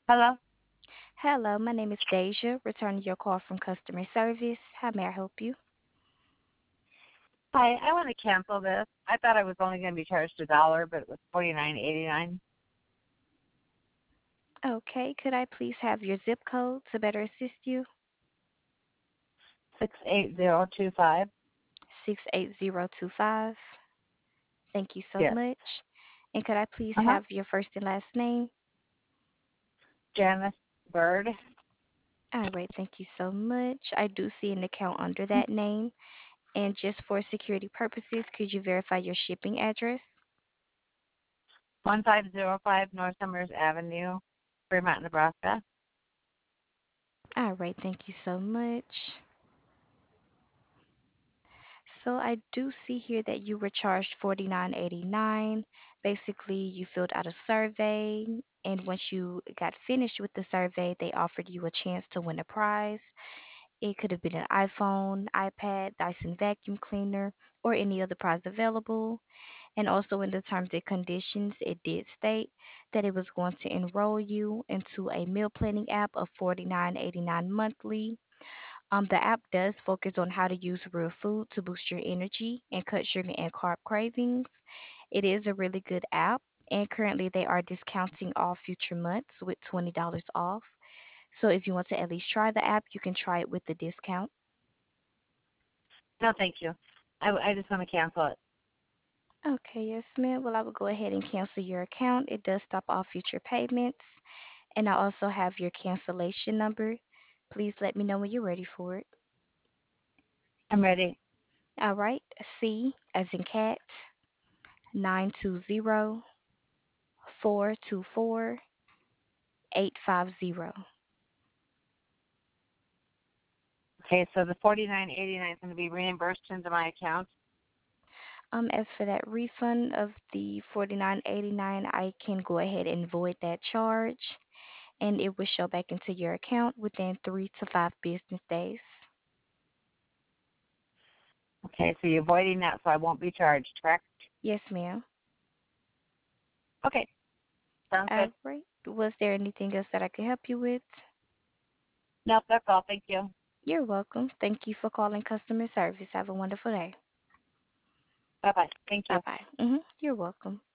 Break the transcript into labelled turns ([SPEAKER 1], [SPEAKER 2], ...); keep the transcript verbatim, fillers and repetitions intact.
[SPEAKER 1] Hello.
[SPEAKER 2] Hello, my name is Deja, returning your call from customer service. How may I help you?
[SPEAKER 1] Hi. I want to cancel this. I thought I was only going to be charged a dollar, but it was forty nine eighty nine.
[SPEAKER 2] Okay, could I please have your zip code to better assist you?
[SPEAKER 1] Six eight zero two five.
[SPEAKER 2] six eight zero two five. Thank you so
[SPEAKER 1] Yes.
[SPEAKER 2] much. And could I please
[SPEAKER 1] Uh huh.
[SPEAKER 2] have your first and last name?
[SPEAKER 1] Janice Bird.
[SPEAKER 2] All right, thank you so much. I do see an account under that name. And just for security purposes, could you verify your shipping address?
[SPEAKER 1] One five zero five North Summers Avenue, Fremont, Nebraska.
[SPEAKER 2] All right, thank you so much. So I do see here that you were charged forty-nine eighty-nine. Basically, you filled out a survey, and once you got finished with the survey, they offered you a chance to win a prize. It could have been an iPhone, iPad, Dyson vacuum cleaner, or any other prize available. And also in the terms and conditions, it did state that it was going to enroll you into a meal planning app of forty-nine eighty-nine monthly. Um, the app does focus on how to use real food to boost your energy and cut sugar and carb cravings. It is a really good app, and currently they are discounting all future months with twenty dollars off. So if you want to at least try the app, you can try it with the discount.
[SPEAKER 1] No, thank you. I, I just want to cancel it.
[SPEAKER 2] Okay, yes, ma'am. Well, I will go ahead and cancel your account. It does stop all future payments, and I also have your cancellation number. Please let me know when you're ready for it.
[SPEAKER 1] I'm ready.
[SPEAKER 2] All right, C as in cat, nine two zero four two four eight five zero.
[SPEAKER 1] Okay, so the forty nine eighty nine is going to be reimbursed into my account.
[SPEAKER 2] Um, as for that refund of the forty nine eighty nine, I can go ahead and void that charge, and it will show back into your account within three to five business days.
[SPEAKER 1] Okay, so you're voiding that, so I won't be charged, correct?
[SPEAKER 2] Yes, ma'am.
[SPEAKER 1] Okay, sounds good.
[SPEAKER 2] All right. Was there anything else that I could help you with?
[SPEAKER 1] Nope, that's all. Thank you.
[SPEAKER 2] You're welcome. Thank you for calling customer service. Have a wonderful day.
[SPEAKER 1] Bye bye. Thank
[SPEAKER 2] Bye
[SPEAKER 1] you.
[SPEAKER 2] bye. Mhm. You're welcome.